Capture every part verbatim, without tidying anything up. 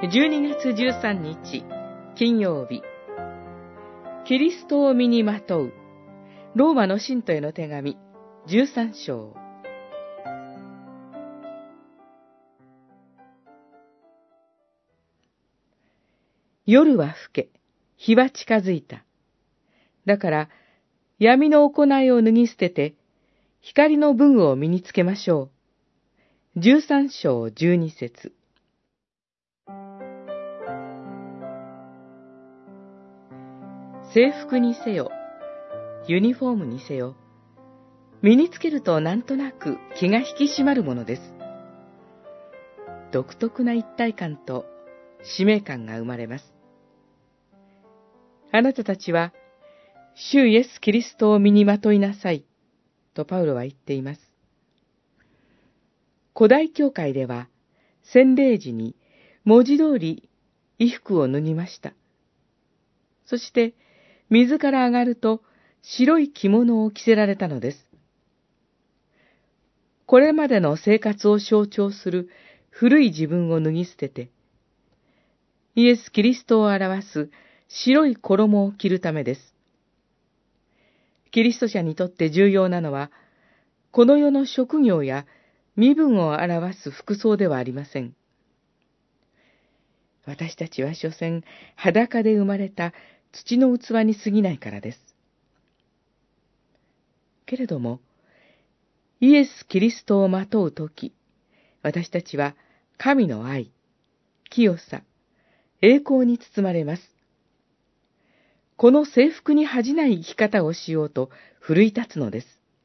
じゅうにがつじゅうさんにち金曜日、キリストを身にまとうローマの信徒への手紙じゅうさんしょう。夜は更け、日は近づいた。だから闇の行いを脱ぎ捨てて光の文を身につけましょう。じゅうさんしょうじゅうにせつ。制服にせよ、ユニフォームにせよ、身につけるとなんとなく気が引き締まるものです。独特な一体感と使命感が生まれます。あなたたちは、主イエス・キリストを身にまといなさい、とパウロは言っています。古代教会では、洗礼時に文字通り衣服を脱ぎました。そして、水から上がると白い着物を着せられたのです。これまでの生活を象徴する古い自分を脱ぎ捨てて、イエス・キリストを表す白い衣を着るためです。キリスト者にとって重要なのは、この世の職業や身分を表す服装ではありません。私たちは所詮裸で生まれた土の器に過ぎないからです。けれども、イエス・キリストをまとうとき、私たちは神の愛、清さ、栄光に包まれます。この制服に恥じない生き方をしようと奮い立つのです。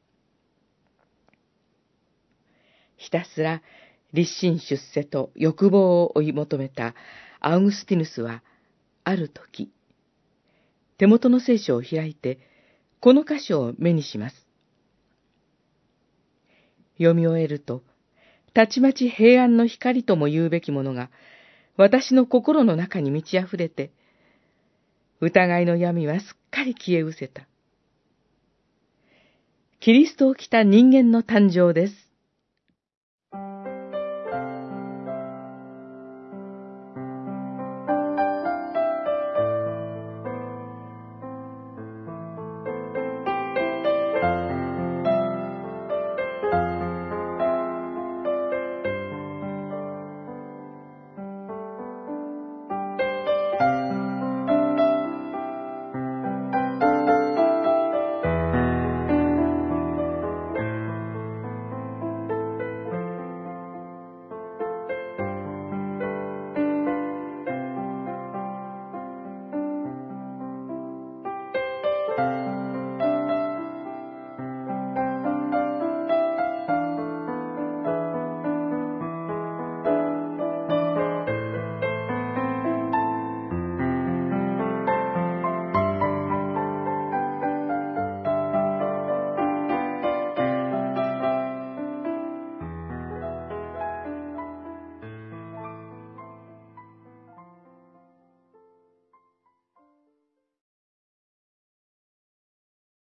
ひたすら立身出世と欲望を追い求めたアウグスティヌスは、あるとき、手元の聖書を開いて、この箇所を目にします。読み終えると、たちまち平安の光とも言うべきものが、私の心の中に満ち溢れて、疑いの闇はすっかり消え失せた。キリストを着た人間の誕生です。